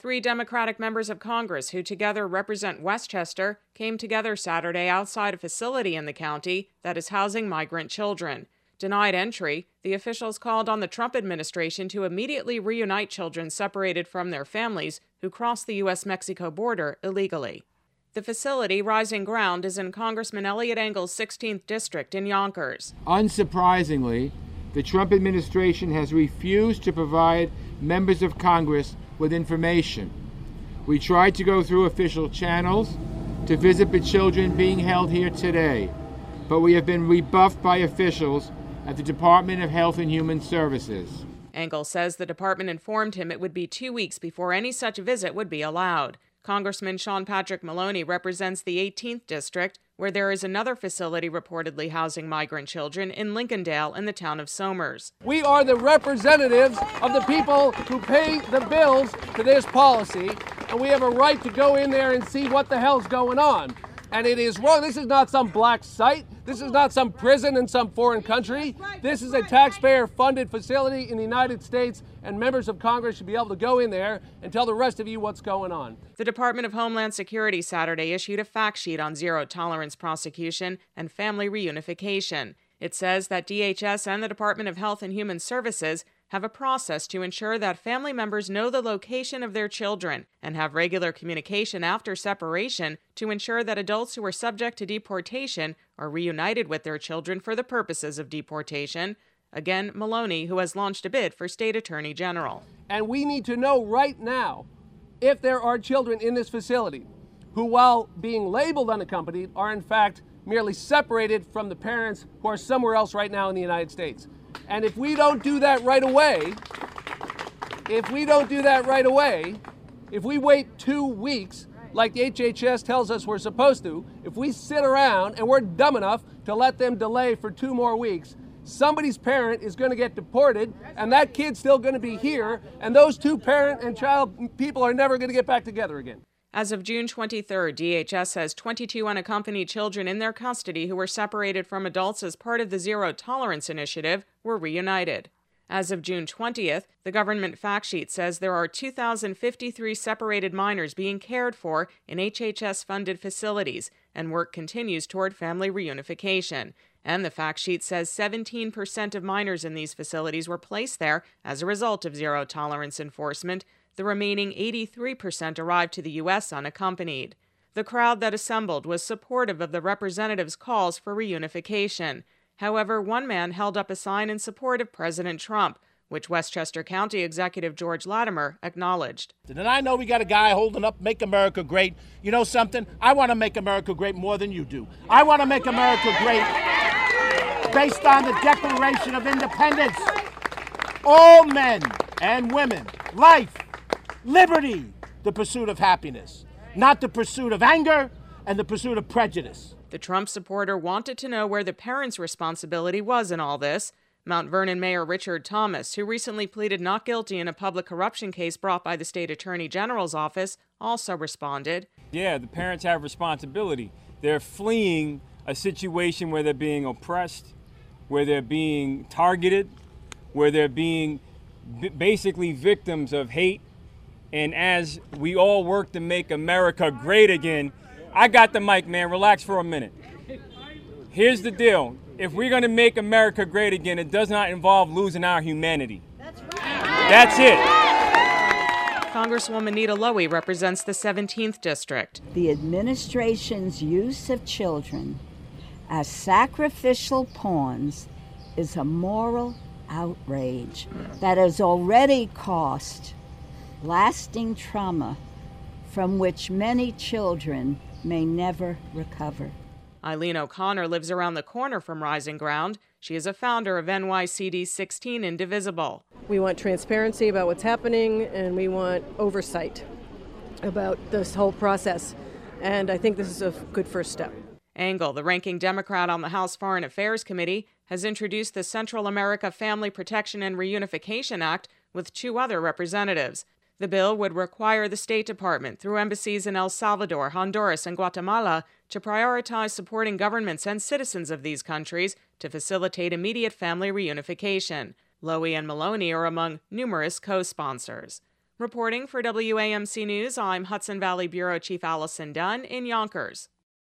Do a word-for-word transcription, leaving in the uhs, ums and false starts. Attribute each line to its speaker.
Speaker 1: Three Democratic members of Congress who together represent Westchester came together Saturday outside a facility in the county that is housing migrant children. Denied entry, the officials called on the Trump administration to immediately reunite children separated from their families who crossed the U S Mexico border illegally. The facility, Rising Ground, is in Congressman Eliot Engel's sixteenth District in Yonkers.
Speaker 2: Unsurprisingly, the Trump administration has refused to provide members of Congress with information. We tried to go through official channels to visit the children being held here today, but we have been rebuffed by officials at the Department of Health and Human Services.
Speaker 1: Engel says the department informed him it would be two weeks before any such visit would be allowed. Congressman Sean Patrick Maloney represents the eighteenth District, where there is another facility reportedly housing migrant children in Lincolndale in the town of Somers.
Speaker 3: We are the representatives of the people who pay the bills to this policy, and we have a right to go in there and see what the hell's going on. And it is wrong. This is not some black site. This is not some prison in some foreign country. This is a taxpayer-funded facility in the United States, and members of Congress should be able to go in there and tell the rest of you what's going on.
Speaker 1: The Department of Homeland Security Saturday issued a fact sheet on zero-tolerance prosecution and family reunification. It says that D H S and the Department of Health and Human Services have a process to ensure that family members know the location of their children and have regular communication after separation to ensure that adults who are subject to deportation are reunited with their children for the purposes of deportation. Again, Maloney, who has launched a bid for state attorney general.
Speaker 3: And we need to know right now if there are children in this facility who, while being labeled unaccompanied, are in fact merely separated from the parents who are somewhere else right now in the United States. And if we don't do that right away, if we don't do that right away, if we wait two weeks, like the H H S tells us we're supposed to, if we sit around and we're dumb enough to let them delay for two more weeks, somebody's parent is going to get deported, and that kid's still going to be here, and those two parent and child people are never going to get back together again.
Speaker 1: As of June twenty-third, D H S has twenty-two unaccompanied children in their custody who were separated from adults as part of the Zero Tolerance Initiative were reunited. As of June twentieth, the government fact sheet says there are two thousand fifty-three separated minors being cared for in H H S-funded facilities, and work continues toward family reunification. And the fact sheet says seventeen percent of minors in these facilities were placed there as a result of zero-tolerance enforcement. The remaining eighty-three percent arrived to the U S unaccompanied. The crowd that assembled was supportive of the representatives' calls for reunification. However, one man held up a sign in support of President Trump, which Westchester County Executive George Latimer acknowledged.
Speaker 4: And I know we got a guy holding up Make America Great. You know something? I want to make America great more than you do. I want to make America great based on the Declaration of Independence. All men and women, life, liberty, the pursuit of happiness, not the pursuit of anger and the pursuit of prejudice.
Speaker 1: The Trump supporter wanted to know where the parents' responsibility was in all this. Mount Vernon Mayor Richard Thomas, who recently pleaded not guilty in a public corruption case brought by the state attorney general's office, also responded.
Speaker 5: Yeah, the parents have responsibility. They're fleeing a situation where they're being oppressed, where they're being targeted, where they're being b- basically victims of hate. And as we all work to make America great again, I got the mic, man. Relax for a minute. Here's the deal. If we're going to make America great again, it does not involve losing our humanity. That's right. That's it.
Speaker 1: Congresswoman Nita Lowey represents the seventeenth District.
Speaker 6: The administration's use of children as sacrificial pawns is a moral outrage that has already cost lasting trauma from which many children may never recover.
Speaker 1: Eileen O'Connor lives around the corner from Rising Ground. She is a founder of N Y C D sixteen Indivisible.
Speaker 7: We want transparency about what's happening, and we want oversight about this whole process. And I think this is a good first step.
Speaker 1: Engel, the ranking Democrat on the House Foreign Affairs Committee, has introduced the Central America Family Protection and Reunification Act with two other representatives. The bill would require the State Department, through embassies in El Salvador, Honduras, and Guatemala, to prioritize supporting governments and citizens of these countries to facilitate immediate family reunification. Lowey and Maloney are among numerous co-sponsors. Reporting for W A M C News, I'm Hudson Valley Bureau Chief Allison Dunn in Yonkers.